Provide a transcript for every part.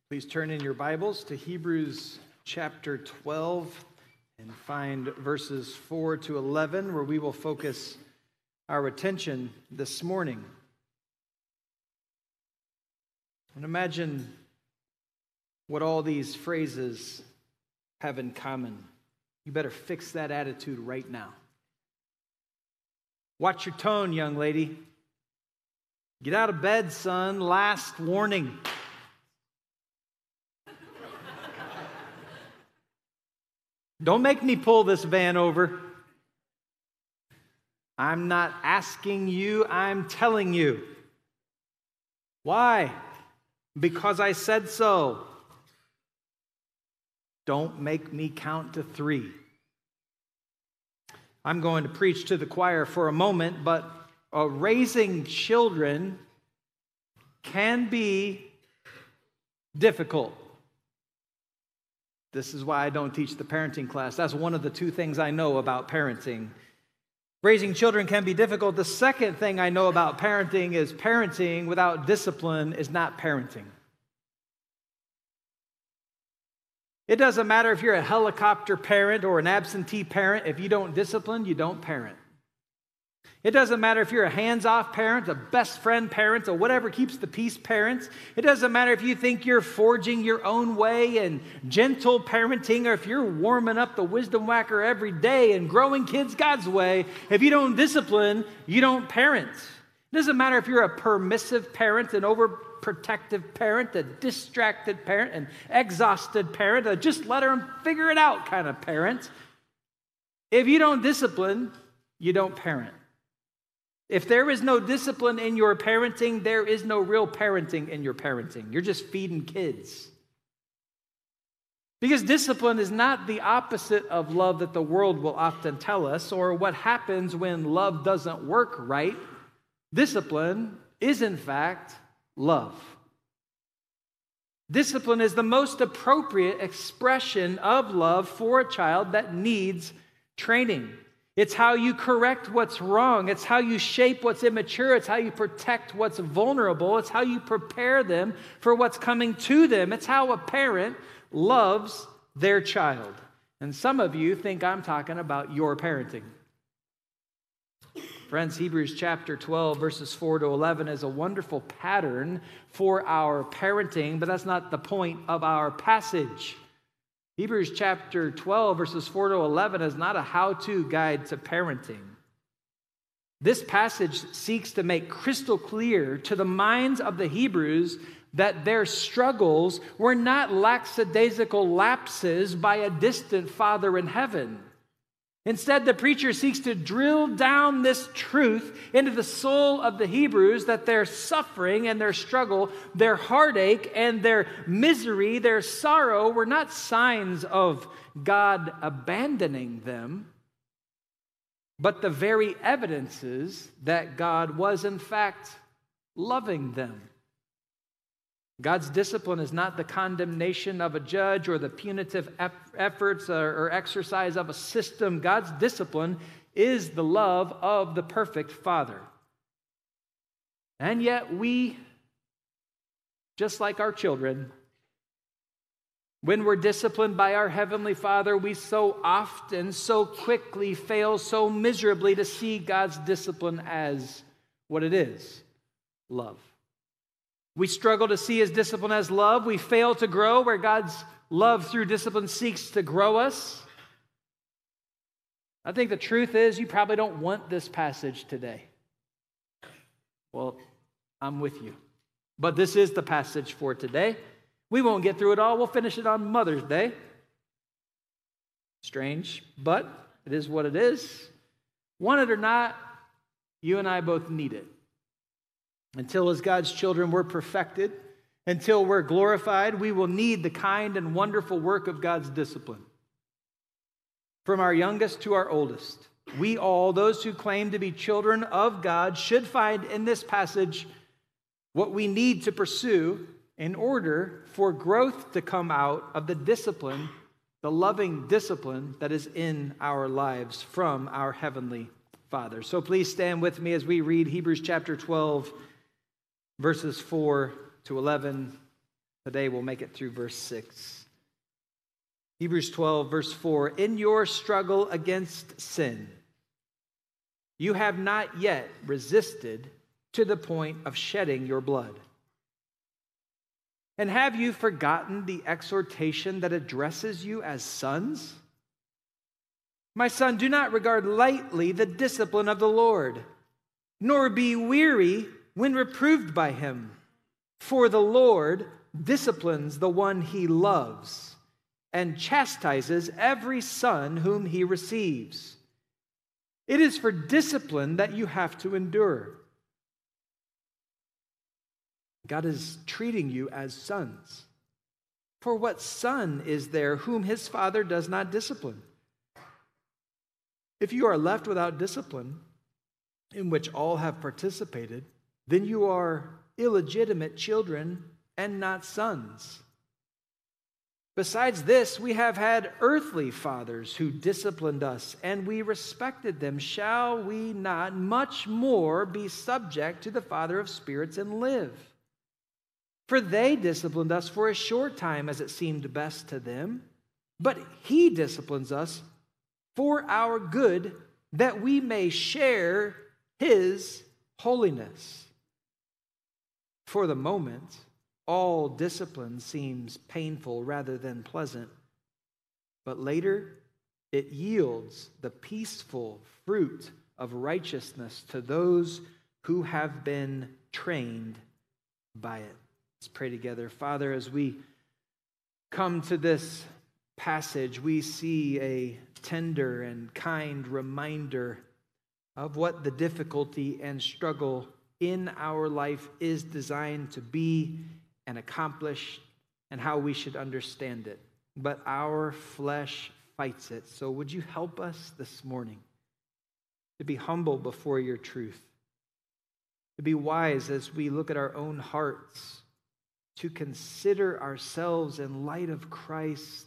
Please turn in your Bibles to Hebrews chapter 12 and find verses 4 to 11, where we will focus our attention this morning. And imagine what all these phrases have in common. You better fix that attitude right now. Watch your tone, young lady. Get out of bed, son. Last warning. Don't make me pull this van over. I'm not asking you, I'm telling you. Why? Because I said so. Don't make me count to 3. I'm going to preach to the choir for a moment, but raising children can be difficult. This is why I don't teach the parenting class. That's one of the 2 things I know about parenting. Raising children can be difficult. The second thing I know about parenting is parenting without discipline is not parenting. It doesn't matter if you're a helicopter parent or an absentee parent. If you don't discipline, you don't parent. It doesn't matter if you're a hands-off parent, a best friend parent, or whatever keeps the peace parent. It doesn't matter if you think you're forging your own way and gentle parenting, or if you're warming up the wisdom whacker every day and growing kids God's way. If you don't discipline, you don't parent. It doesn't matter if you're a permissive parent, an overprotective parent, a distracted parent, an exhausted parent, a just let them figure it out kind of parent. If you don't discipline, you don't parent. If there is no discipline in your parenting, there is no real parenting in your parenting. You're just feeding kids. Because discipline is not the opposite of love that the world will often tell us, or what happens when love doesn't work right. Discipline is, in fact, love. Discipline is the most appropriate expression of love for a child that needs training. It's how you correct what's wrong. It's how you shape what's immature. It's how you protect what's vulnerable. It's how you prepare them for what's coming to them. It's how a parent loves their child. And some of you think I'm talking about your parenting. Friends, Hebrews chapter 12, verses 4 to 11 is a wonderful pattern for our parenting, but that's not the point of our passage. Hebrews chapter 12, verses 4 to 11 is not a how-to guide to parenting. This passage seeks to make crystal clear to the minds of the Hebrews that their struggles were not lackadaisical lapses by a distant Father in heaven. Instead, the preacher seeks to drill down this truth into the soul of the Hebrews that their suffering and their struggle, their heartache and their misery, their sorrow were not signs of God abandoning them, but the very evidences that God was in fact loving them. God's discipline is not the condemnation of a judge or the punitive efforts or exercise of a system. God's discipline is the love of the perfect Father. And yet we, just like our children, when we're disciplined by our Heavenly Father, we so often, so quickly fail so miserably to see God's discipline as what it is, love. We struggle to see His discipline as love. We fail to grow where God's love through discipline seeks to grow us. I think the truth is you probably don't want this passage today. Well, I'm with you. But this is the passage for today. We won't get through it all. We'll finish it on Mother's Day. Strange, but it is what it is. Want it or not, you and I both need it. Until as God's children we're perfected, until we're glorified, we will need the kind and wonderful work of God's discipline. From our youngest to our oldest, we all, those who claim to be children of God, should find in this passage what we need to pursue in order for growth to come out of the discipline, the loving discipline that is in our lives from our Heavenly Father. So please stand with me as we read Hebrews chapter 12, verses 4 to 11. Today we'll make it through verse 6. Hebrews 12, verse 4. In your struggle against sin, you have not yet resisted to the point of shedding your blood. And have you forgotten the exhortation that addresses you as sons? My son, do not regard lightly the discipline of the Lord, nor be weary when reproved by him. For the Lord disciplines the one he loves and chastises every son whom he receives. It is for discipline that you have to endure. God is treating you as sons. For what son is there whom his father does not discipline? If you are left without discipline, in which all have participated, then you are illegitimate children and not sons. Besides this, we have had earthly fathers who disciplined us, and we respected them. Shall we not much more be subject to the Father of spirits and live? For they disciplined us for a short time as it seemed best to them, but he disciplines us for our good, that we may share his holiness. For the moment, all discipline seems painful rather than pleasant, but later it yields the peaceful fruit of righteousness to those who have been trained by it. Let's pray together. Father, as we come to this passage, we see a tender and kind reminder of what the difficulty and struggle in our life is designed to be and accomplish, and how we should understand it. But our flesh fights it. So would you help us this morning to be humble before your truth, to be wise as we look at our own hearts, to consider ourselves in light of Christ,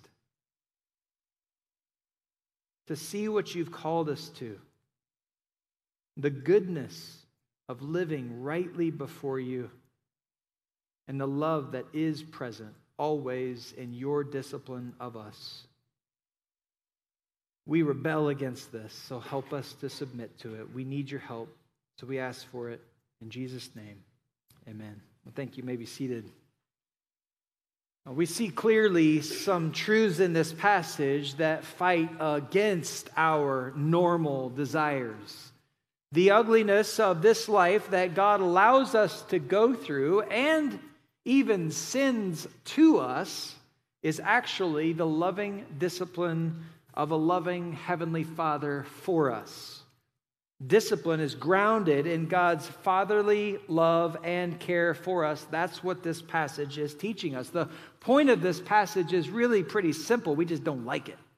to see what you've called us to, the goodness of living rightly before you, and the love that is present always in your discipline of us. We rebel against this, so help us to submit to it. We need your help, so we ask for it. In Jesus' name, amen. Well, thank you. You may be seated. We see clearly some truths in this passage that fight against our normal desires. The ugliness of this life that God allows us to go through and even sins to us is actually the loving discipline of a loving Heavenly Father for us. Discipline is grounded in God's fatherly love and care for us. That's what this passage is teaching us. The point of this passage is really pretty simple. We just don't like it.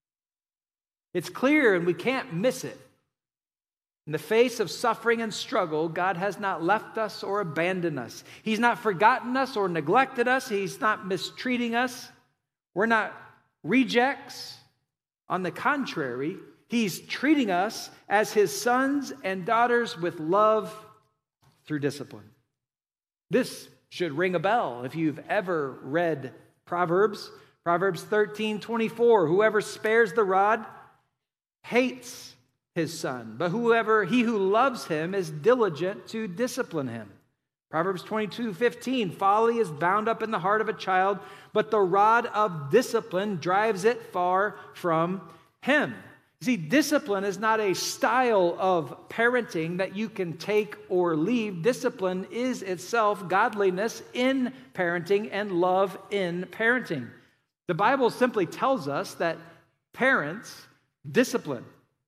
It's clear and we can't miss it. In the face of suffering and struggle, God has not left us or abandoned us. He's not forgotten us or neglected us. He's not mistreating us. We're not rejects. On the contrary, He's treating us as His sons and daughters with love through discipline. This should ring a bell if you've ever read Proverbs. Proverbs 13:24, whoever spares the rod hates his son, but he who loves him is diligent to discipline him. Proverbs 22:15, folly is bound up in the heart of a child, but the rod of discipline drives it far from him. See, discipline is not a style of parenting that you can take or leave. Discipline is itself godliness in parenting and love in parenting. The Bible simply tells us that parents discipline.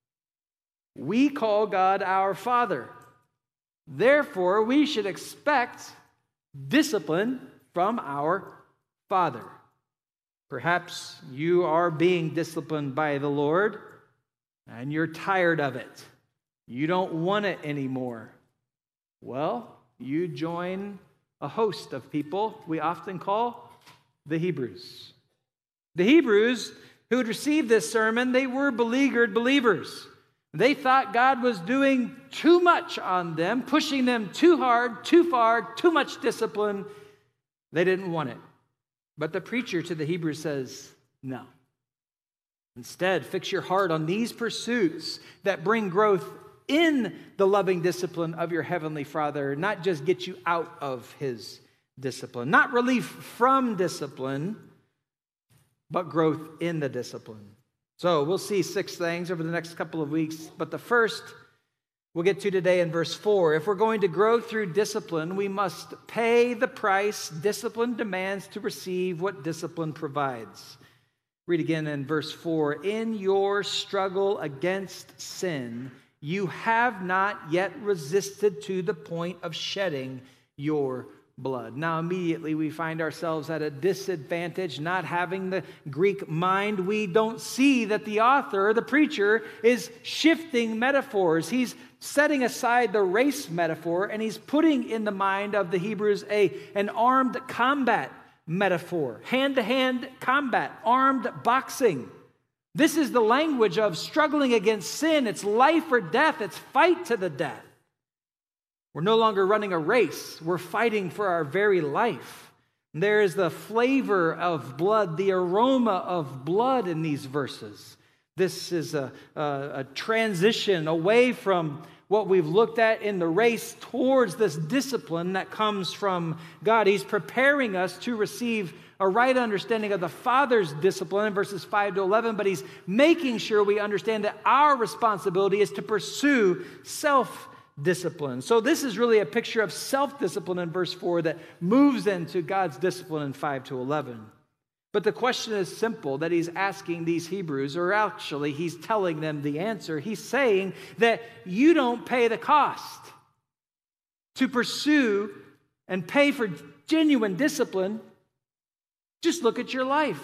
We call God our Father. Therefore, we should expect discipline from our Father. Perhaps you are being disciplined by the Lord, and you're tired of it. You don't want it anymore. Well, you join a host of people we often call the Hebrews. The Hebrews who had received this sermon, they were beleaguered believers. They thought God was doing too much on them, pushing them too hard, too far, too much discipline. They didn't want it. But the preacher to the Hebrews says, no. Instead, fix your heart on these pursuits that bring growth in the loving discipline of your heavenly Father, not just get you out of his discipline. Not relief from discipline, but growth in the discipline. So we'll see 6 things over the next couple of weeks. But the first we'll get to today in verse 4. If we're going to grow through discipline, we must pay the price discipline demands to receive what discipline provides. Read again in verse 4. In your struggle against sin, you have not yet resisted to the point of shedding your blood. Now, immediately we find ourselves at a disadvantage, not having the Greek mind. We don't see that the author, the preacher, is shifting metaphors. He's setting aside the race metaphor, and he's putting in the mind of the Hebrews an armed combat metaphor. Hand-to-hand combat, armed boxing. This is the language of struggling against sin. It's life or death. It's fight to the death. We're no longer running a race. We're fighting for our very life. And there is the flavor of blood, the aroma of blood in these verses. This is a transition away from what we've looked at in the race towards this discipline that comes from God. He's preparing us to receive a right understanding of the Father's discipline in verses 5 to 11, but he's making sure we understand that our responsibility is to pursue self-discipline. So this is really a picture of self-discipline in verse 4 that moves into God's discipline in 5 to 11. But the question is simple that he's asking these Hebrews, or actually he's telling them the answer. He's saying that you don't pay the cost to pursue and pay for genuine discipline. Just look at your life.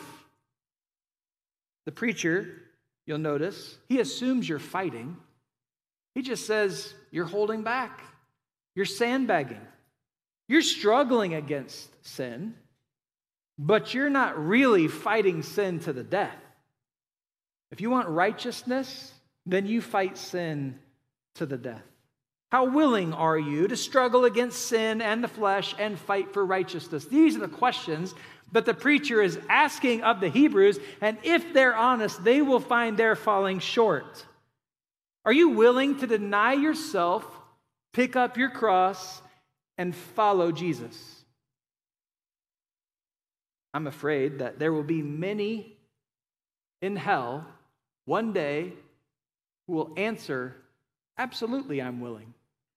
The preacher, you'll notice, he assumes you're fighting. He just says you're holding back. You're sandbagging. You're struggling against sin. But you're not really fighting sin to the death. If you want righteousness, then you fight sin to the death. How willing are you to struggle against sin and the flesh and fight for righteousness? These are the questions that the preacher is asking of the Hebrews, and if they're honest, they will find they're falling short. Are you willing to deny yourself, pick up your cross, and follow Jesus? I'm afraid that there will be many in hell one day who will answer, absolutely, I'm willing.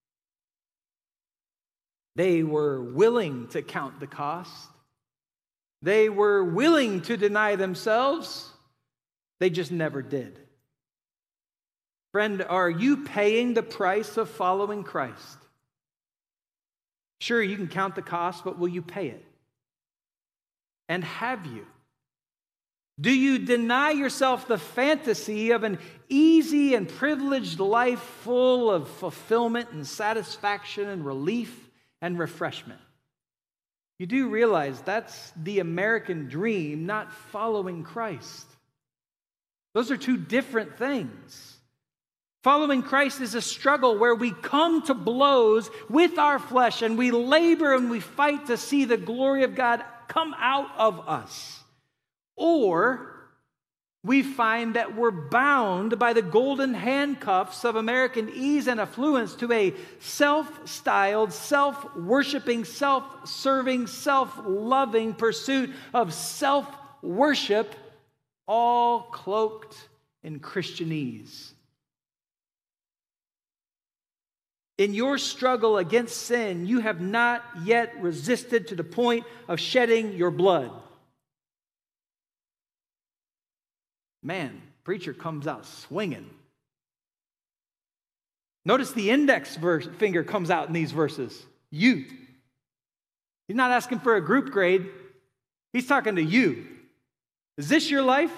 They were willing to count the cost. They were willing to deny themselves. They just never did. Friend, are you paying the price of following Christ? Sure, you can count the cost, but will you pay it? And have you? Do you deny yourself the fantasy of an easy and privileged life full of fulfillment and satisfaction and relief and refreshment? You do realize that's the American dream, not following Christ. Those are two different things. Following Christ is a struggle where we come to blows with our flesh and we labor and we fight to see the glory of God come out of us. Or we find that we're bound by the golden handcuffs of American ease and affluence to a self-styled, self-worshiping, self-serving, self-loving pursuit of self-worship, all cloaked in Christianese. In your struggle against sin, you have not yet resisted to the point of shedding your blood. Man, preacher comes out swinging. Notice the index finger comes out in these verses. You. He's not asking for a group grade. He's talking to you. Is this your life?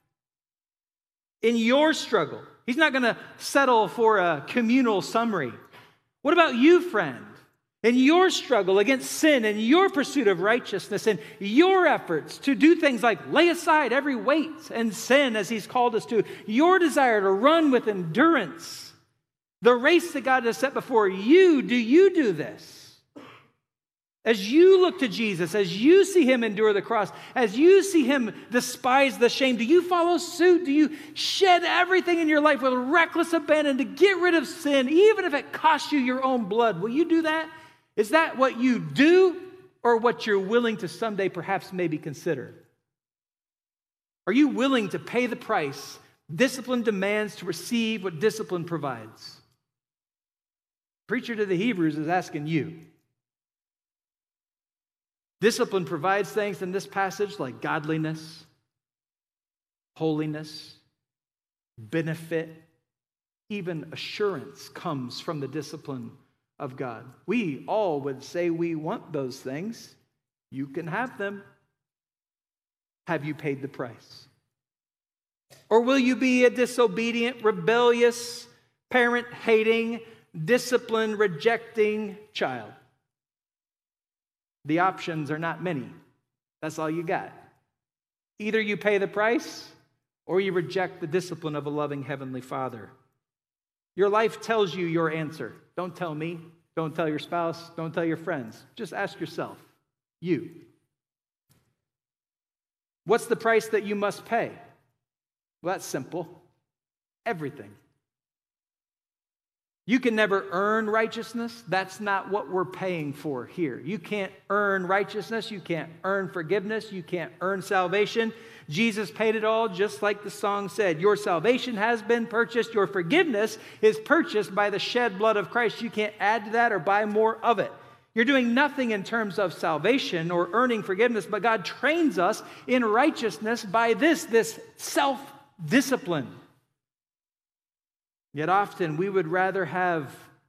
In your struggle. He's not going to settle for a communal summary. What about you, friend? In your struggle against sin and your pursuit of righteousness and your efforts to do things like lay aside every weight and sin as he's called us to, your desire to run with endurance, the race that God has set before you, do you do this? As you look to Jesus, as you see him endure the cross, as you see him despise the shame, do you follow suit? Do you shed everything in your life with reckless abandon to get rid of sin, even if it costs you your own blood? Will you do that? Is that what you do, or what you're willing to someday perhaps maybe consider? Are you willing to pay the price discipline demands to receive what discipline provides? Preacher to the Hebrews is asking you. Discipline provides things in this passage like godliness, holiness, benefit, even assurance comes from the discipline of God. We all would say we want those things. You can have them. Have you paid the price? Or will you be a disobedient, rebellious, parent-hating, discipline-rejecting child? The options are not many. That's all you got. Either you pay the price or you reject the discipline of a loving Heavenly Father. Your life tells you your answer. Don't tell me. Don't tell your spouse. Don't tell your friends. Just ask yourself. You. What's the price that you must pay? Well, that's simple. Everything. You can never earn righteousness. That's not what we're paying for here. You can't earn righteousness. You can't earn forgiveness. You can't earn salvation. Jesus paid it all, just like the song said. Your salvation has been purchased. Your forgiveness is purchased by the shed blood of Christ. You can't add to that or buy more of it. You're doing nothing in terms of salvation or earning forgiveness, but God trains us in righteousness by this self-discipline. Yet often we would rather have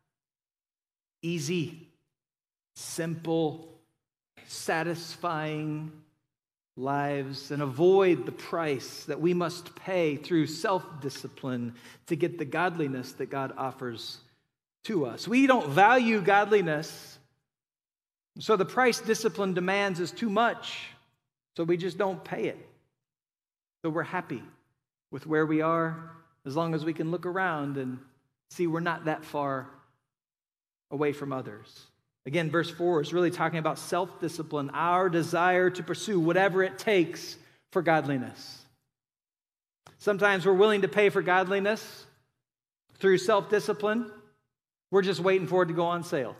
easy, simple, satisfying lives and avoid the price that we must pay through self-discipline to get the godliness that God offers to us. We don't value godliness, so the price discipline demands is too much, so we just don't pay it. So we're happy with where we are, as long as we can look around and see we're not that far away from others. Again, verse 4 is really talking about self-discipline, our desire to pursue whatever it takes for godliness. Sometimes we're willing to pay for godliness through self-discipline. We're just waiting for it to go on sale.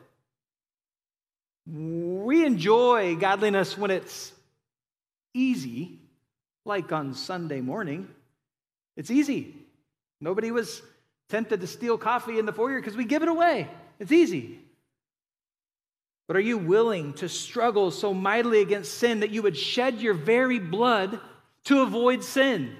We enjoy godliness when it's easy, like on Sunday morning. It's easy. Nobody was tempted to steal coffee in the foyer because we give it away. It's easy. But are you willing to struggle so mightily against sin that you would shed your very blood to avoid sin?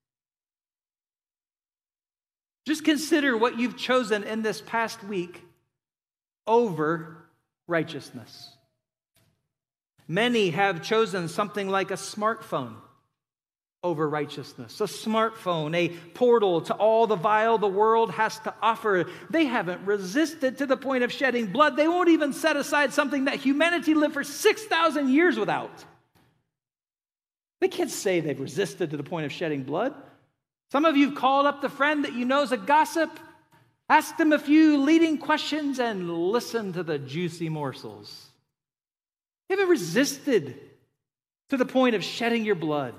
Just consider what you've chosen in this past week over righteousness. Many have chosen something like a smartphone over righteousness. A smartphone, a portal to all the vile the world has to offer. They haven't resisted to the point of shedding blood. They won't even set aside something that humanity lived for 6,000 years without. They can't say they've resisted to the point of shedding blood. Some of you have called up the friend that you know is a gossip, asked them a few leading questions, and listened to the juicy morsels. You haven't resisted to the point of shedding your blood.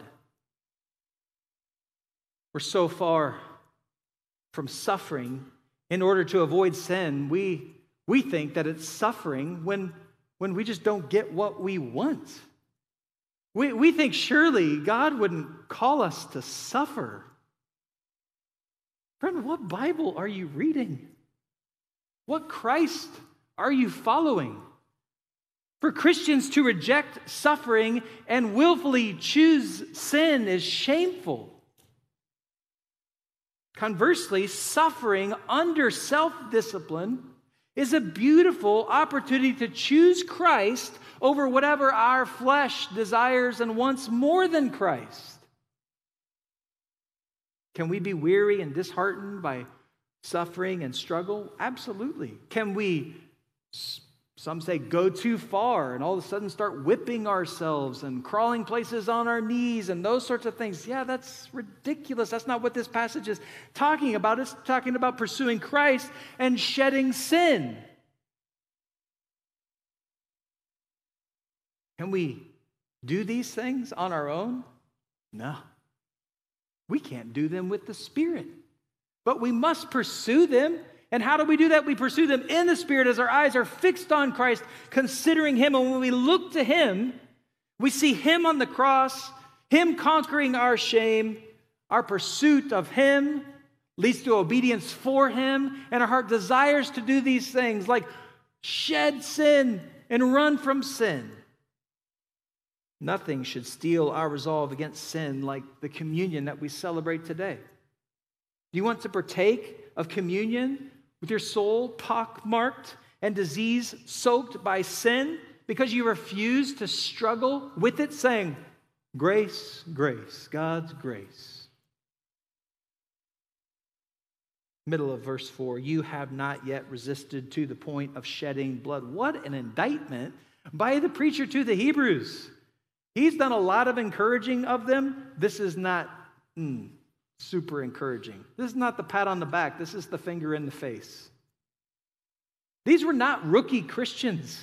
We're so far from suffering in order to avoid sin, we think that it's suffering when we just don't get what we want. We think surely God wouldn't call us to suffer. Friend, what Bible are you reading? What Christ are you following? For Christians to reject suffering and willfully choose sin is shameful. Conversely, suffering under self-discipline is a beautiful opportunity to choose Christ over whatever our flesh desires and wants more than Christ. Can we be weary and disheartened by suffering and struggle? Absolutely. Can we, some say, go too far and all of a sudden start whipping ourselves and crawling places on our knees and those sorts of things? Yeah, that's ridiculous. That's not what this passage is talking about. It's talking about pursuing Christ and shedding sin. Can we do these things on our own? No. We can't do them with the Spirit. But we must pursue them. And how do we do that? We pursue them in the Spirit as our eyes are fixed on Christ, considering Him. And when we look to Him, we see Him on the cross, Him conquering our shame. Our pursuit of Him leads to obedience for Him. And our heart desires to do these things like shed sin and run from sin. Nothing should steal our resolve against sin like the communion that we celebrate today. Do you want to partake of communion with your soul pockmarked and disease-soaked by sin because you refuse to struggle with it, saying, grace, grace, God's grace? Middle of verse 4, you have not yet resisted to the point of shedding blood. What an indictment by the preacher to the Hebrews. He's done a lot of encouraging of them. This is not super encouraging. This is not the pat on the back. This is the finger in the face. These were not rookie Christians.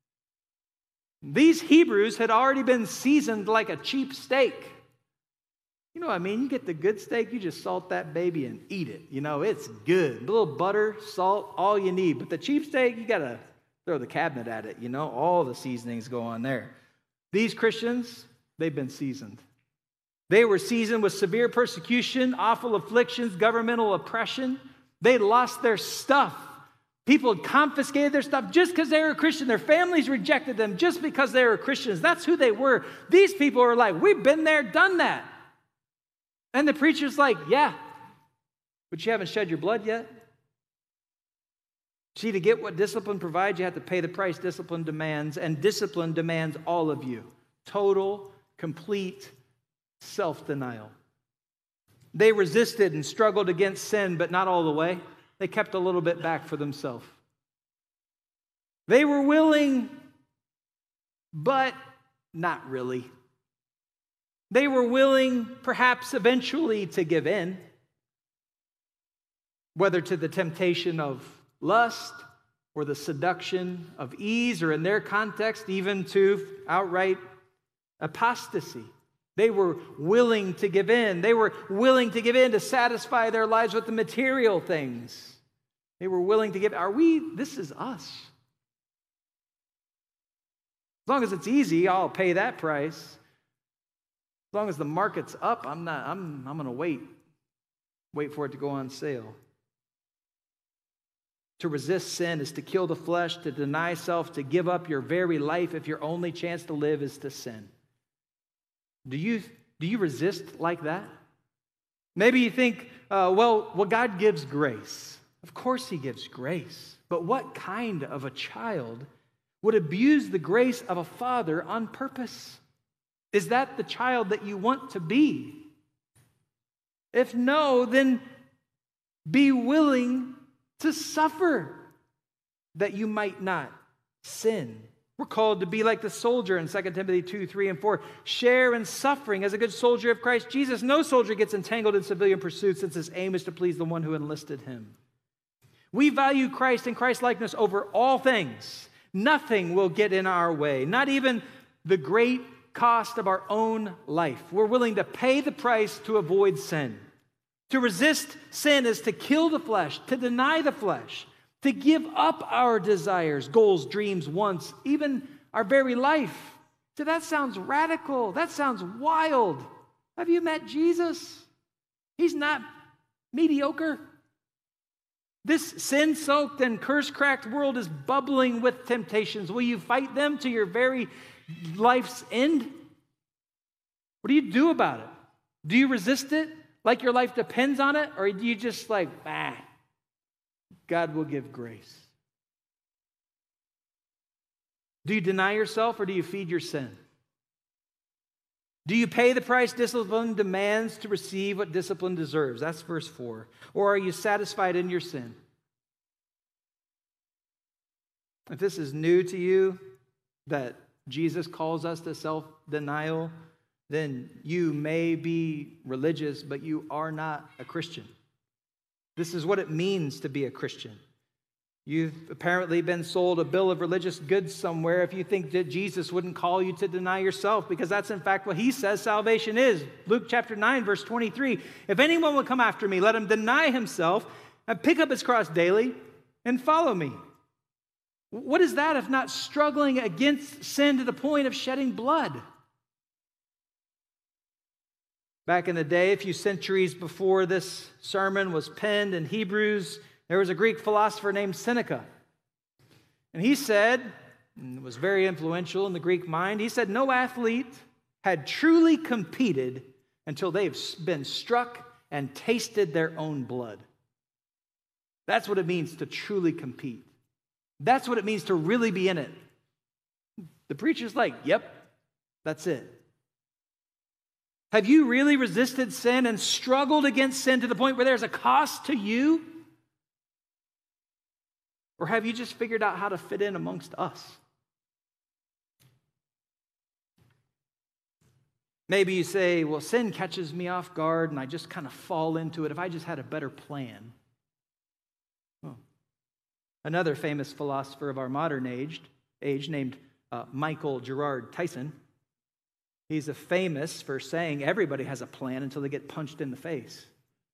These Hebrews had already been seasoned like a cheap steak. You know what I mean? You get the good steak, you just salt that baby and eat it. You know, it's good. A little butter, salt, all you need. But the cheap steak, you got to throw the cabinet at it. You know, all the seasonings go on there. These Christians, they've been seasoned. They were seasoned with severe persecution, awful afflictions, governmental oppression. They lost their stuff. People had confiscated their stuff just because they were a Christian. Their families rejected them just because they were Christians. That's who they were. These people are like, we've been there, done that. And the preacher's like, yeah, but you haven't shed your blood yet. See, to get what discipline provides, you have to pay the price discipline demands, and discipline demands all of you. Total, complete self-denial. They resisted and struggled against sin, but not all the way. They kept a little bit back for themselves. They were willing, but not really. They were willing, perhaps eventually, to give in, whether to the temptation of lust or the seduction of ease, or in their context, even to outright apostasy. They were willing to give in. They were willing to give in to satisfy their lives with the material things. They were willing to give. This is us. As long as it's easy, I'll pay that price. As long as the market's up, I'm going to wait for it to go on sale. To resist sin is to kill the flesh, to deny self, to give up your very life if your only chance to live is to sin. Do you resist like that? Maybe you think, well, God gives grace. Of course He gives grace. But what kind of a child would abuse the grace of a father on purpose? Is that the child that you want to be? If no, then be willing to suffer that you might not sin. We're called to be like the soldier in 2 Timothy 2, 3, and 4. Share in suffering as a good soldier of Christ Jesus. No soldier gets entangled in civilian pursuits since his aim is to please the one who enlisted him. We value Christ and Christ-likeness over all things. Nothing will get in our way, not even the great cost of our own life. We're willing to pay the price to avoid sin. To resist sin is to kill the flesh, to deny the flesh, to give up our desires, goals, dreams, wants, even our very life. So that sounds radical. That sounds wild. Have you met Jesus? He's not mediocre. This sin-soaked and curse-cracked world is bubbling with temptations. Will you fight them to your very life's end? What do you do about it? Do you resist it like your life depends on it? Or do you just like, God will give grace? Do you deny yourself or do you feed your sin? Do you pay the price discipline demands to receive what discipline deserves? That's verse 4. Or are you satisfied in your sin? If this is new to you, that Jesus calls us to self-denial, then you may be religious, but you are not a Christian. This is what it means to be a Christian. You've apparently been sold a bill of religious goods somewhere if you think that Jesus wouldn't call you to deny yourself, because that's in fact what he says salvation is. Luke chapter 9, verse 23. If anyone will come after me, let him deny himself and pick up his cross daily and follow me. What is that if not struggling against sin to the point of shedding blood? Back in the day, a few centuries before this sermon was penned in Hebrews, there was a Greek philosopher named Seneca. And he said, and it was very influential in the Greek mind, he said, no athlete had truly competed until they've been struck and tasted their own blood. That's what it means to truly compete. That's what it means to really be in it. The preacher's like, yep, that's it. Have you really resisted sin and struggled against sin to the point where there's a cost to you? Or have you just figured out how to fit in amongst us? Maybe you say, well, sin catches me off guard and I just kind of fall into it if I just had a better plan. Well, another famous philosopher of our modern age named Michael Gerard Tyson, he's famous for saying everybody has a plan until they get punched in the face.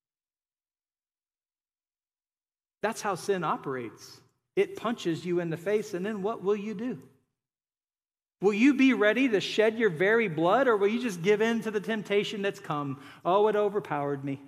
That's how sin operates. It punches you in the face, and then what will you do? Will you be ready to shed your very blood, or will you just give in to the temptation that's come? Oh, it overpowered me.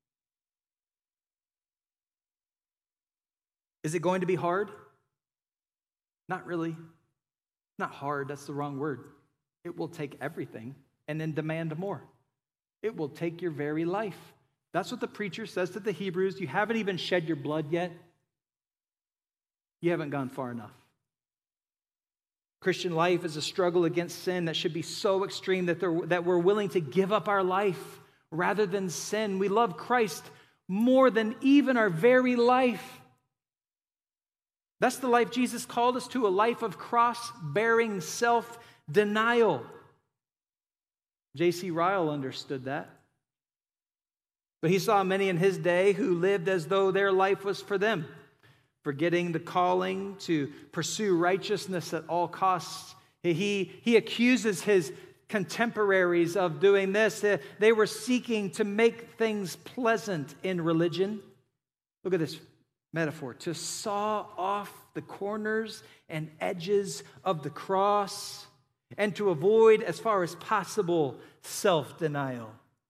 Is it going to be hard? Not really. Not hard, that's the wrong word. It will take everything and then demand more. It will take your very life. That's what the preacher says to the Hebrews. You haven't even shed your blood yet. You haven't gone far enough. Christian life is a struggle against sin that should be so extreme that we're willing to give up our life rather than sin. We love Christ more than even our very life. That's the life Jesus called us to, a life of cross-bearing self-denial. J.C. Ryle understood that. But he saw many in his day who lived as though their life was for them, forgetting the calling to pursue righteousness at all costs. He accuses his contemporaries of doing this. They were seeking to make things pleasant in religion. Look at this metaphor. To saw off the corners and edges of the cross and to avoid, as far as possible, self-denial.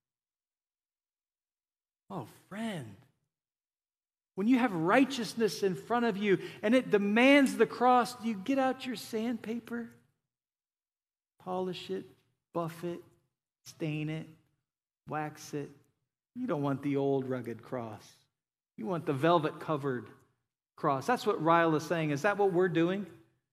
Oh, friend. When you have righteousness in front of you and it demands the cross, do you get out your sandpaper, polish it, buff it, stain it, wax it? You don't want the old rugged cross. You want the velvet-covered cross. That's what Ryle is saying. Is that what we're doing?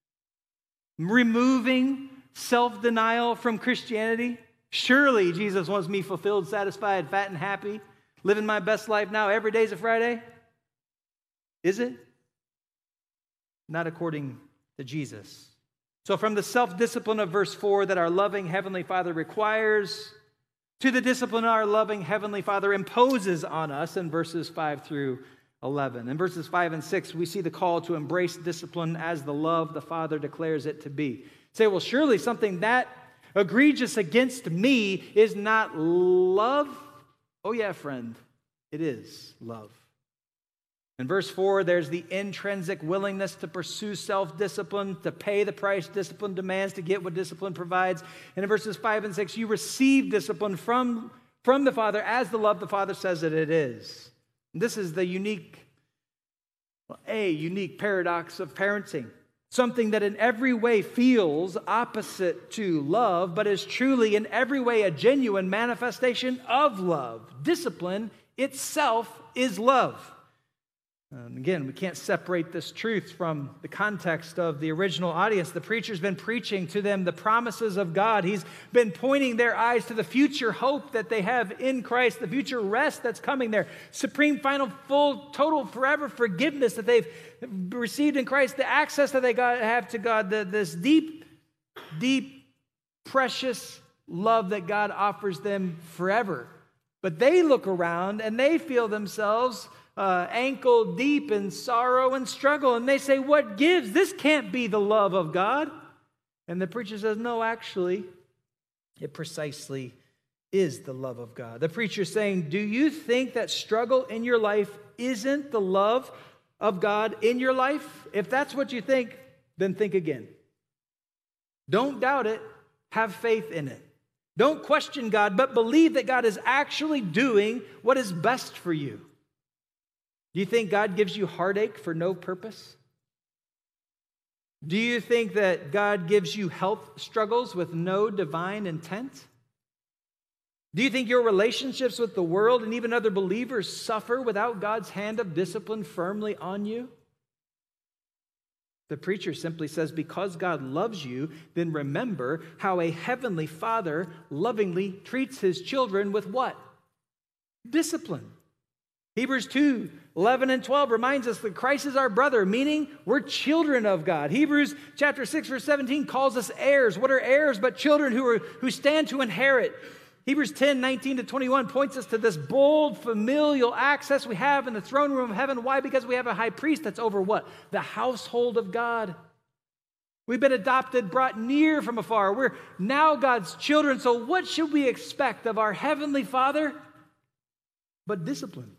Removing self-denial from Christianity? Surely Jesus wants me fulfilled, satisfied, fat, and happy, living my best life now. Every day's a Friday. Is it? Not according to Jesus. So from the self-discipline of verse 4 that our loving Heavenly Father requires to the discipline our loving Heavenly Father imposes on us in verses 5 through 11. In verses 5 and 6, we see the call to embrace discipline as the love the Father declares it to be. Say, well, surely something that egregious against me is not love? Oh yeah, friend, it is love. In verse 4, there's the intrinsic willingness to pursue self-discipline, to pay the price discipline demands, to get what discipline provides. And in verses 5 and 6, you receive discipline from the Father as the love the Father says that it is. And this is the unique paradox of parenting. Something that in every way feels opposite to love, but is truly in every way a genuine manifestation of love. Discipline itself is love. And again, we can't separate this truth from the context of the original audience. The preacher's been preaching to them the promises of God. He's been pointing their eyes to the future hope that they have in Christ, the future rest that's coming there, supreme, final, full, total, forever forgiveness that they've received in Christ, the access that they have to God, this deep, deep, precious love that God offers them forever. But they look around and they feel themselves ankle deep in sorrow and struggle. And they say, what gives? This can't be the love of God. And the preacher says, no, actually, it precisely is the love of God. The preacher's saying, do you think that struggle in your life isn't the love of God in your life? If that's what you think, then think again. Don't doubt it. Have faith in it. Don't question God, but believe that God is actually doing what is best for you. Do you think God gives you heartache for no purpose? Do you think that God gives you health struggles with no divine intent? Do you think your relationships with the world and even other believers suffer without God's hand of discipline firmly on you? The preacher simply says, because God loves you, then remember how a heavenly Father lovingly treats his children with what? Discipline. Hebrews 2:11 and 12 reminds us that Christ is our brother, meaning we're children of God. Hebrews chapter 6, verse 17 calls us heirs. What are heirs but children who stand to inherit? Hebrews 10:19 to 21 points us to this bold familial access we have in the throne room of heaven. Why? Because we have a high priest that's over what? The household of God. We've been adopted, brought near from afar. We're now God's children. So what should we expect of our heavenly Father? But discipline.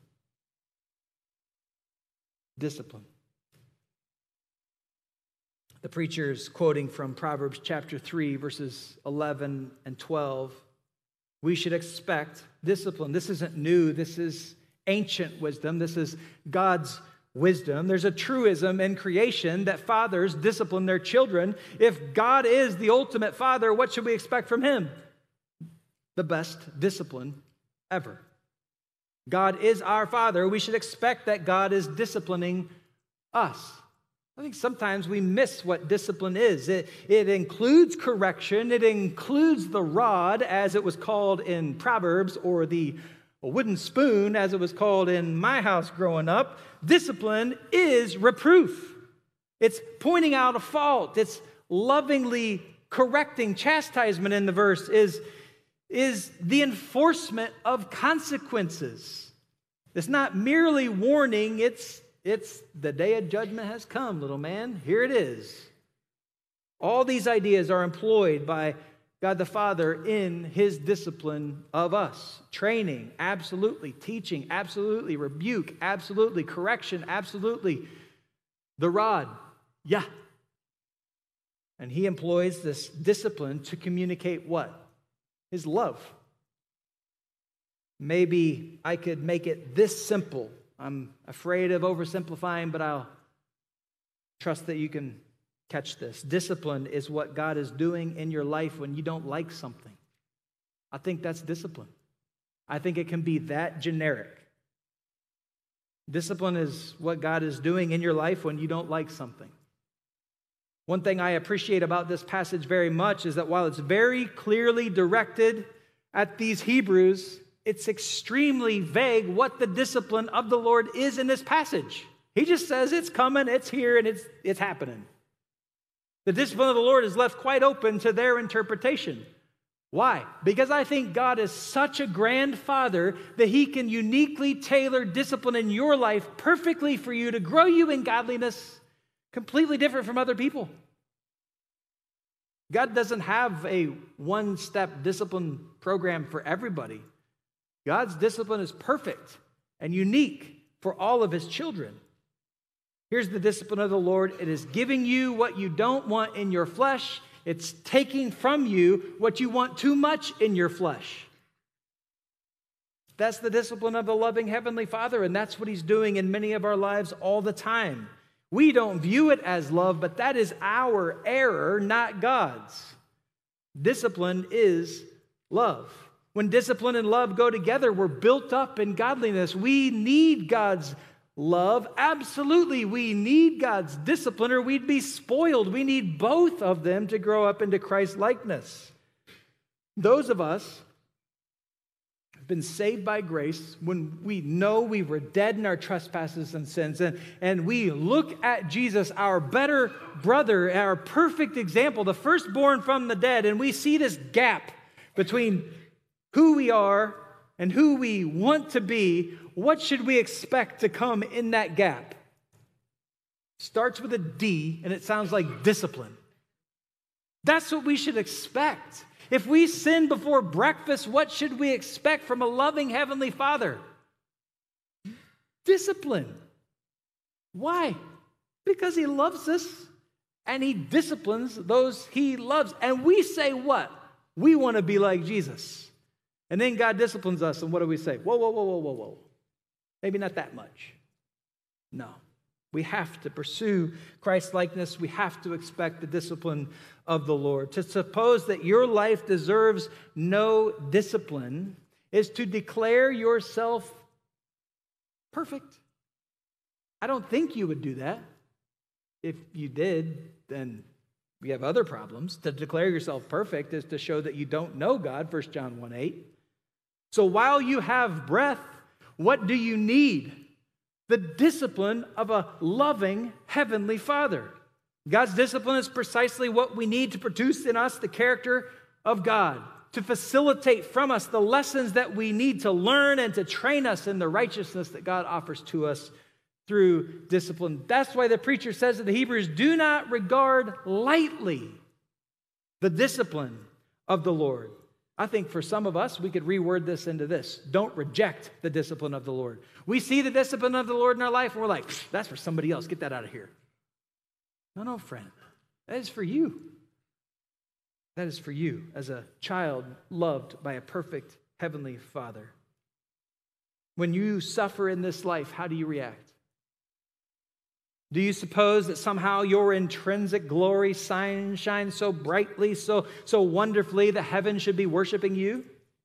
Discipline. The preacher's quoting from Proverbs chapter 3, verses 11 and 12. We should expect discipline. This isn't new. This is ancient wisdom. This is God's wisdom. There's a truism in creation that fathers discipline their children. If God is the ultimate father, what should we expect from him? The best discipline ever. God is our Father. We should expect that God is disciplining us. I think sometimes we miss what discipline is. It includes correction. It includes the rod, as it was called in Proverbs, or the wooden spoon, as it was called in my house growing up. Discipline is reproof. It's pointing out a fault. It's lovingly correcting. Chastisement in the verse is the enforcement of consequences. It's not merely warning. It's the day of judgment has come, little man. Here it is. All these ideas are employed by God the Father in his discipline of us. Training, absolutely. Teaching, absolutely. Rebuke, absolutely. Correction, absolutely. The rod, yeah. And he employs this discipline to communicate what? His love. Maybe I could make it this simple. I'm afraid of oversimplifying, but I'll trust that you can catch this. Discipline is what God is doing in your life when you don't like something. I think that's discipline. I think it can be that generic. Discipline is what God is doing in your life when you don't like something. One thing I appreciate about this passage very much is that while it's very clearly directed at these Hebrews, it's extremely vague what the discipline of the Lord is in this passage. He just says it's coming, it's here, and it's happening. The discipline of the Lord is left quite open to their interpretation. Why? Because I think God is such a grand Father that he can uniquely tailor discipline in your life perfectly for you to grow you in godliness, completely different from other people. God doesn't have a one-step discipline program for everybody. God's discipline is perfect and unique for all of his children. Here's the discipline of the Lord. It is giving you what you don't want in your flesh. It's taking from you what you want too much in your flesh. That's the discipline of the loving Heavenly Father, and that's what he's doing in many of our lives all the time. We don't view it as love, but that is our error, not God's. Discipline is love. When discipline and love go together, we're built up in godliness. We need God's love. Absolutely, we need God's discipline or we'd be spoiled. We need both of them to grow up into Christ's likeness. Those of us have been saved by grace when we know we were dead in our trespasses and sins, and we look at Jesus, our better brother, our perfect example, the firstborn from the dead, and we see this gap between who we are and who we want to be, what should we expect to come in that gap? Starts with a D, and it sounds like discipline. That's what we should expect. If we sin before breakfast, what should we expect from a loving Heavenly Father? Discipline. Why? Because He loves us, and He disciplines those He loves. And we say what? We want to be like Jesus. And then God disciplines us, and what do we say? Whoa, whoa, whoa, whoa, whoa, whoa. Maybe not that much. No. We have to pursue Christ-likeness. We have to expect the discipline of the Lord. To suppose that your life deserves no discipline is to declare yourself perfect. I don't think you would do that. If you did, then we have other problems. To declare yourself perfect is to show that you don't know God, 1 John 1:8. So while you have breath, what do you need? The discipline of a loving Heavenly Father. God's discipline is precisely what we need to produce in us the character of God, to facilitate from us the lessons that we need to learn and to train us in the righteousness that God offers to us through discipline. That's why the preacher says to the Hebrews, do not regard lightly the discipline of the Lord. I think for some of us, we could reword this into this. Don't reject the discipline of the Lord. We see the discipline of the Lord in our life, and we're like, that's for somebody else. Get that out of here. No, friend. That is for you. That is for you as a child loved by a perfect Heavenly Father. When you suffer in this life, how do you react? Do you suppose that somehow your intrinsic glory shines so brightly, so wonderfully that heaven should be worshiping you?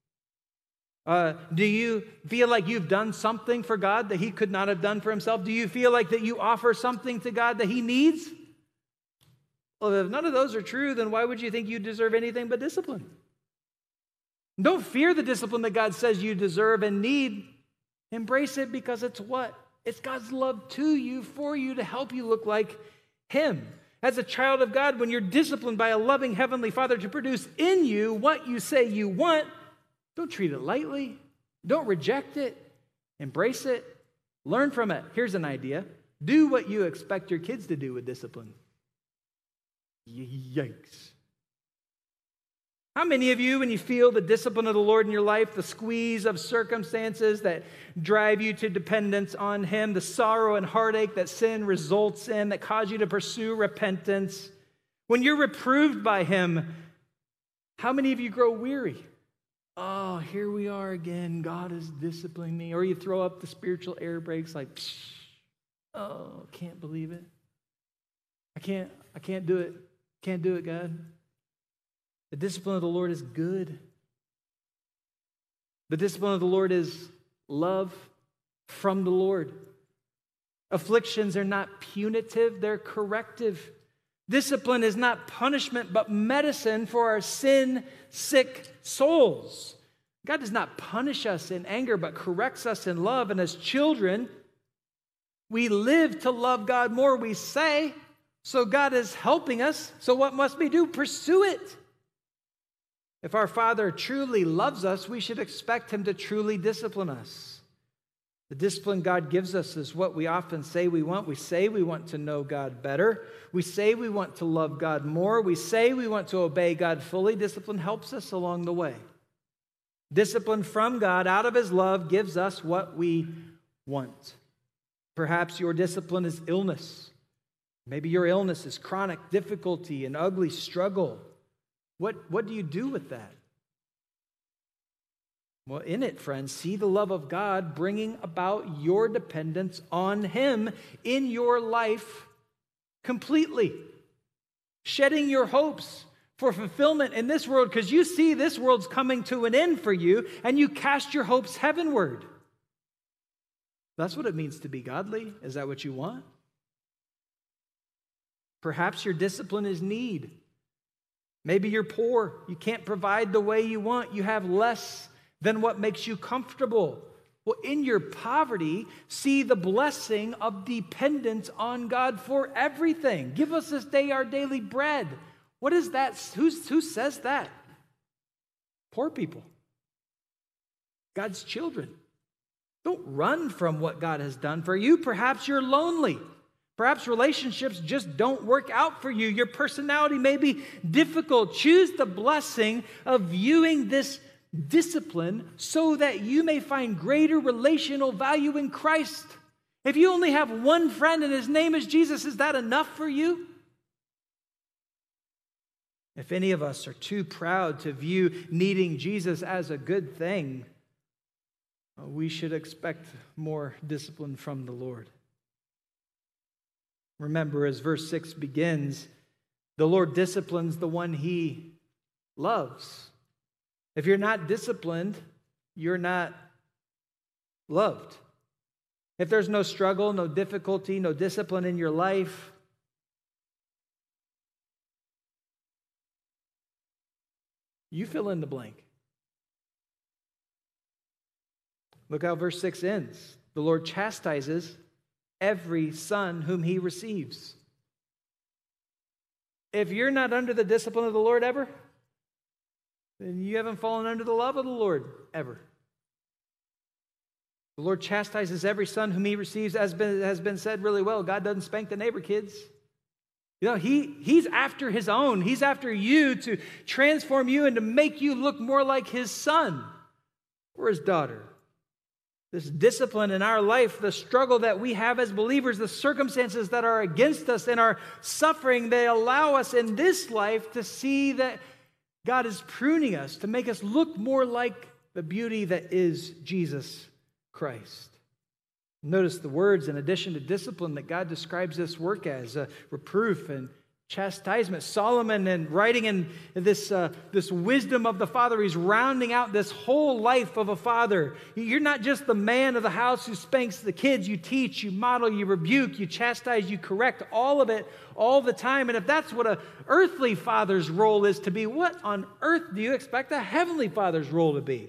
Do you feel like you've done something for God that He could not have done for Himself? Do you feel like that you offer something to God that He needs? Well, if none of those are true, then why would you think you deserve anything but discipline? Don't fear the discipline that God says you deserve and need. Embrace it because it's what? It's God's love to you, for you, to help you look like Him. As a child of God, when you're disciplined by a loving Heavenly Father to produce in you what you say you want, don't treat it lightly. Don't reject it. Embrace it. Learn from it. Here's an idea. Do what you expect your kids to do with discipline. Yikes. How many of you, when you feel the discipline of the Lord in your life, the squeeze of circumstances that drive you to dependence on Him, the sorrow and heartache that sin results in, that cause you to pursue repentance, when you're reproved by Him, how many of you grow weary? Oh, here we are again. God is disciplining me. Or you throw up the spiritual air brakes like, oh, can't believe it. I can't do it. Can't do it, God. The discipline of the Lord is good. The discipline of the Lord is love from the Lord. Afflictions are not punitive, they're corrective. Discipline is not punishment, but medicine for our sin-sick souls. God does not punish us in anger, but corrects us in love. And as children, we live to love God more, we say. So God is helping us. So what must we do? Pursue it. If our Father truly loves us, we should expect Him to truly discipline us. The discipline God gives us is what we often say we want. We say we want to know God better. We say we want to love God more. We say we want to obey God fully. Discipline helps us along the way. Discipline from God out of His love gives us what we want. Perhaps your discipline is illness. Maybe your illness is chronic difficulty and ugly struggle. What do you do with that? Well, in it, friends, see the love of God bringing about your dependence on Him in your life completely. Shedding your hopes for fulfillment in this world because you see this world's coming to an end for you and you cast your hopes heavenward. That's what it means to be godly. Is that what you want? Perhaps your discipline is need. Maybe you're poor. You can't provide the way you want. You have less than what makes you comfortable. Well, in your poverty, see the blessing of dependence on God for everything. Give us this day our daily bread. What is that? Who says that? Poor people. God's children. Don't run from what God has done for you. Perhaps you're lonely. Perhaps relationships just don't work out for you. Your personality may be difficult. Choose the blessing of viewing this discipline so that you may find greater relational value in Christ. If you only have one friend and his name is Jesus, is that enough for you? If any of us are too proud to view needing Jesus as a good thing, we should expect more discipline from the Lord. Remember, as verse 6 begins, the Lord disciplines the one he loves. If you're not disciplined, you're not loved. If there's no struggle, no difficulty, no discipline in your life, you fill in the blank. Look how verse 6 ends. The Lord chastises every son whom he receives. If you're not under the discipline of the Lord ever, then you haven't fallen under the love of the Lord ever. The Lord chastises every son whom he receives, as has been said really well. God doesn't spank the neighbor kids. You know, he's after his own. He's after you to transform you and to make you look more like his son or his daughter. This discipline in our life, the struggle that we have as believers, the circumstances that are against us and our suffering, they allow us in this life to see that God is pruning us to make us look more like the beauty that is Jesus Christ. Notice the words, in addition to discipline, that God describes this work as reproof and chastisement. Solomon, in writing in this wisdom of the father, he's rounding out this whole life of a father. You're not just the man of the house who spanks the kids. You teach, you model, you rebuke, you chastise, you correct, all of it, all the time. And if that's what an earthly father's role is to be, what on earth do you expect a heavenly father's role to be?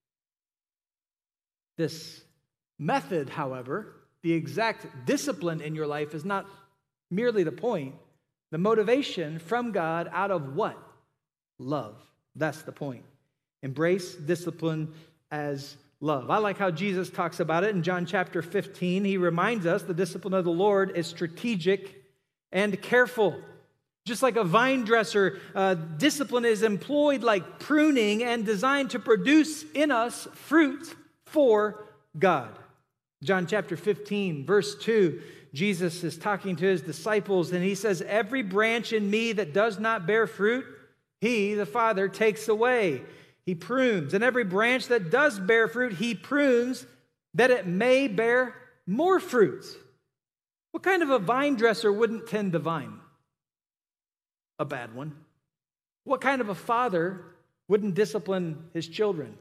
This method, however, the exact discipline in your life is not merely the point. The motivation from God out of what? Love. That's the point. Embrace discipline as love. I like how Jesus talks about it in John chapter 15. He reminds us the discipline of the Lord is strategic and careful. Just like a vine dresser, discipline is employed like pruning and designed to produce in us fruit for God. John chapter 15, verse 2. Jesus is talking to his disciples, and he says, every branch in me that does not bear fruit, he, the Father, takes away. He prunes. And every branch that does bear fruit, he prunes that it may bear more fruit. What kind of a vine dresser wouldn't tend the vine? A bad one. What kind of a father wouldn't discipline his children?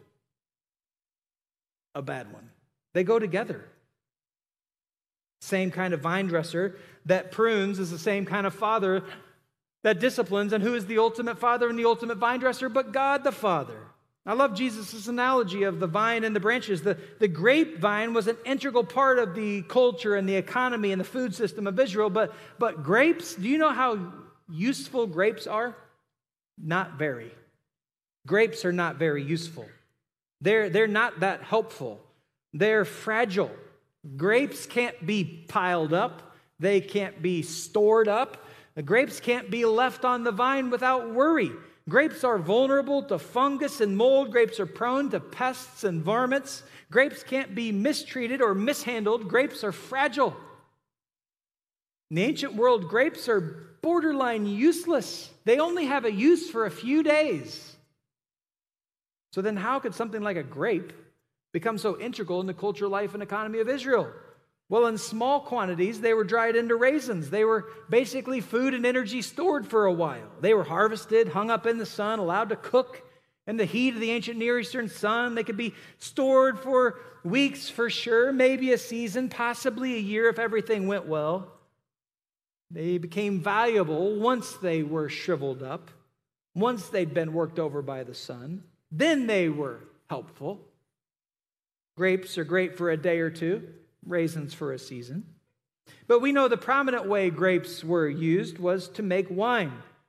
A bad one. They go together. Same kind of vine dresser that prunes is the same kind of father that disciplines. And who is the ultimate father and the ultimate vine dresser but God the Father? I love Jesus' analogy of the vine and the branches. The grapevine was an integral part of the culture and the economy and the food system of Israel. But grapes, do you know how useful grapes are? Not very. Grapes are not very useful. They're not that helpful. They're fragile. Grapes can't be piled up. They can't be stored up. The grapes can't be left on the vine without worry. Grapes are vulnerable to fungus and mold. Grapes are prone to pests and varmints. Grapes can't be mistreated or mishandled. Grapes are fragile. In the ancient world, grapes are borderline useless. They only have a use for a few days. So then how could something like a grape become so integral in the cultural life and economy of Israel? Well, in small quantities, they were dried into raisins. They were basically food and energy stored for a while. They were harvested, hung up in the sun, allowed to cook in the heat of the ancient Near Eastern sun. They could be stored for weeks for sure, maybe a season, possibly a year if everything went well. They became valuable once they were shriveled up, once they'd been worked over by the sun. Then they were helpful. Grapes are great for a day or two, raisins for a season. But we know the prominent way grapes were used was to make wine.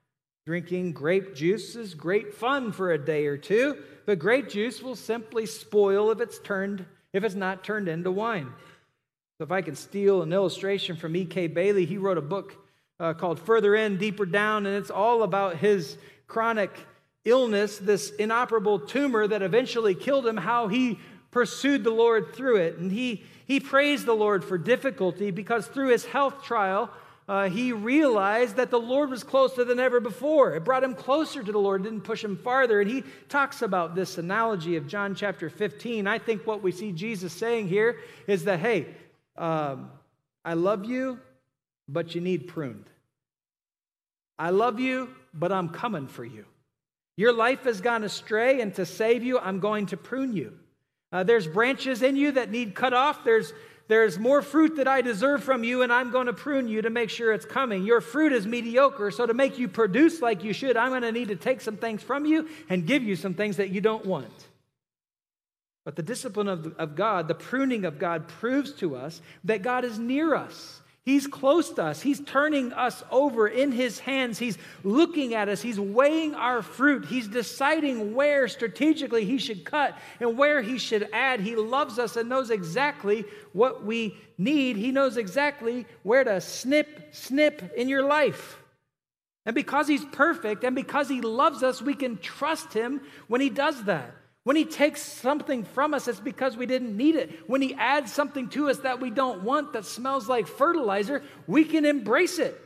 Drinking grape juice is great fun for a day or two, but grape juice will simply spoil if it's not turned into wine. So if I can steal an illustration from E.K. Bailey, he wrote a book called Further In, Deeper Down, and it's all about his chronic illness, this inoperable tumor that eventually killed him, how he pursued the Lord through it. And he praised the Lord for difficulty because through his health trial, he realized that the Lord was closer than ever before. It brought him closer to the Lord, didn't push him farther. And he talks about this analogy of John chapter 15. I think what we see Jesus saying here is that, hey, I love you, but you need pruned. I love you, but I'm coming for you. Your life has gone astray, and to save you, I'm going to prune you. There's branches in you that need cut off. There's more fruit that I deserve from you, and I'm going to prune you to make sure it's coming. Your fruit is mediocre, so to make you produce like you should, I'm going to need to take some things from you and give you some things that you don't want. But the discipline of God, the pruning of God, proves to us that God is near us. He's close to us. He's turning us over in His hands. He's looking at us. He's weighing our fruit. He's deciding where strategically He should cut and where He should add. He loves us and knows exactly what we need. He knows exactly where to snip in your life. And because He's perfect and because He loves us, we can trust Him when He does that. When He takes something from us, it's because we didn't need it. When He adds something to us that we don't want, that smells like fertilizer, we can embrace it.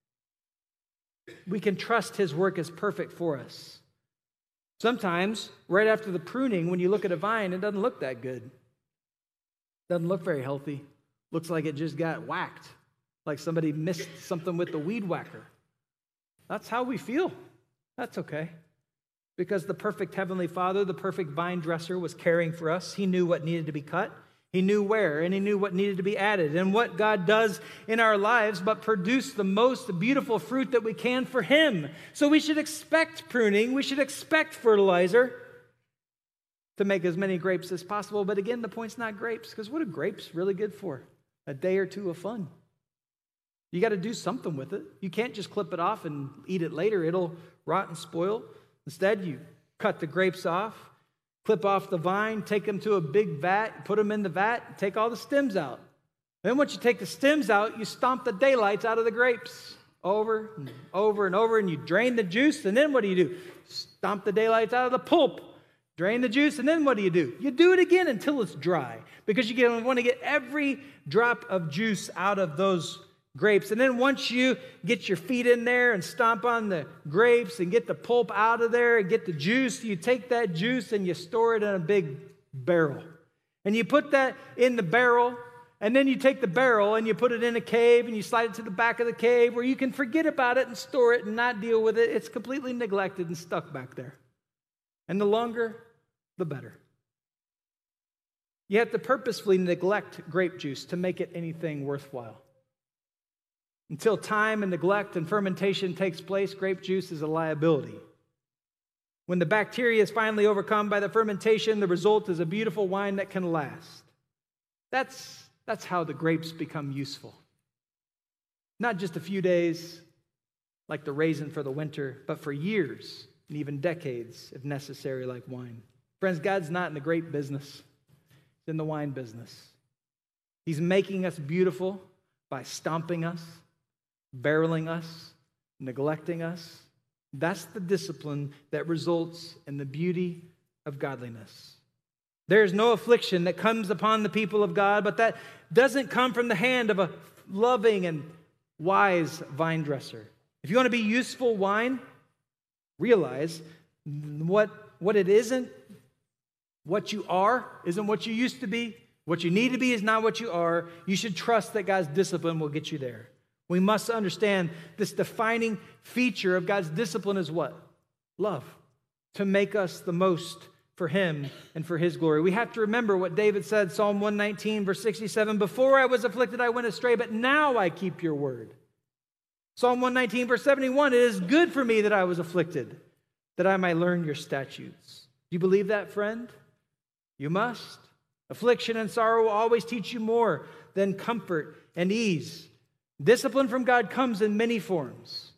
We can trust His work is perfect for us. Sometimes, right after the pruning, when you look at a vine, it doesn't look that good. It doesn't look very healthy. Looks like it just got whacked, like somebody missed something with the weed whacker. That's how we feel. That's okay. Because the perfect Heavenly Father, the perfect vine dresser, was caring for us. He knew what needed to be cut. He knew where, and He knew what needed to be added. And what God does in our lives but produce the most beautiful fruit that we can for Him. So we should expect pruning. We should expect fertilizer to make as many grapes as possible. But again, the point's not grapes, because what are grapes really good for? A day or two of fun. You got to do something with it. You can't just clip it off and eat it later. It'll rot and spoil. Instead, you cut the grapes off, clip off the vine, take them to a big vat, put them in the vat, take all the stems out. Then once you take the stems out, you stomp the daylights out of the grapes over and over and over, and you drain the juice, and then what do? Stomp the daylights out of the pulp, drain the juice, and then what do? You do it again until it's dry, because you want to get every drop of juice out of those grapes. And then once you get your feet in there and stomp on the grapes and get the pulp out of there and get the juice, you take that juice and you store it in a big barrel. And you put that in the barrel, and then you take the barrel and you put it in a cave and you slide it to the back of the cave where you can forget about it and store it and not deal with it. It's completely neglected and stuck back there. And the longer, the better. You have to purposefully neglect grape juice to make it anything worthwhile. Until time and neglect and fermentation takes place, grape juice is a liability. When the bacteria is finally overcome by the fermentation, the result is a beautiful wine that can last. That's how the grapes become useful. Not just a few days, like the raisin for the winter, but for years and even decades, if necessary, like wine. Friends, God's not in the grape business. He's in the wine business. He's making us beautiful by stomping us, barreling us, neglecting us. That's the discipline that results in the beauty of godliness. There is no affliction that comes upon the people of God, but that doesn't come from the hand of a loving and wise vine dresser. If you want to be useful wine, realize what it isn't, what you are isn't what you used to be. What you need to be is not what you are. You should trust that God's discipline will get you there. We must understand this defining feature of God's discipline is what? Love. To make us the most for Him and for His glory. We have to remember what David said, Psalm 119, verse 67, before I was afflicted, I went astray, but now I keep your word. Psalm 119, verse 71, it is good for me that I was afflicted, that I might learn your statutes. Do you believe that, friend? You must. Affliction and sorrow will always teach you more than comfort and ease. Discipline from God comes in many forms.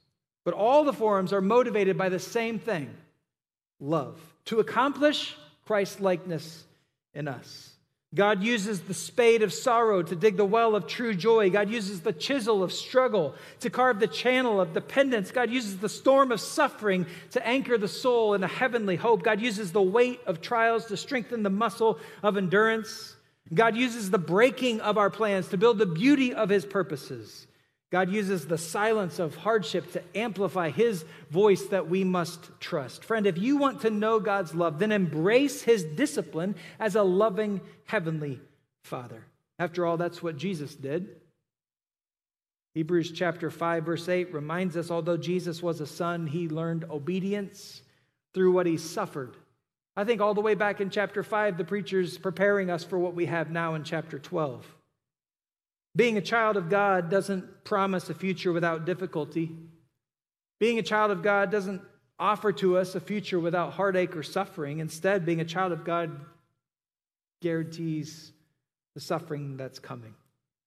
But all the forms are motivated by the same thing, love, to accomplish Christ-likeness in us. God uses the spade of sorrow to dig the well of true joy. God uses the chisel of struggle to carve the channel of dependence. God uses the storm of suffering to anchor the soul in a heavenly hope. God uses the weight of trials to strengthen the muscle of endurance. God uses the breaking of our plans to build the beauty of His purposes. God uses the silence of hardship to amplify His voice that we must trust. Friend, if you want to know God's love, then embrace His discipline as a loving heavenly Father. After all, that's what Jesus did. Hebrews chapter 5, verse 8 reminds us, although Jesus was a son, He learned obedience through what He suffered. I think all the way back in chapter 5, the preacher's preparing us for what we have now in chapter 12. Being a child of God doesn't promise a future without difficulty. Being a child of God doesn't offer to us a future without heartache or suffering. Instead, being a child of God guarantees the suffering that's coming.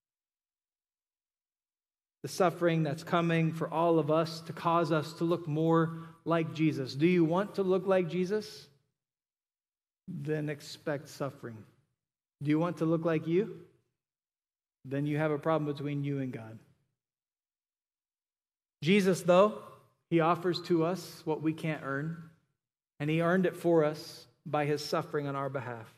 The suffering that's coming for all of us to cause us to look more like Jesus. Do you want to look like Jesus? Then expect suffering. Do you want to look like you? Then you have a problem between you and God. Jesus, though, He offers to us what we can't earn, and He earned it for us by His suffering on our behalf.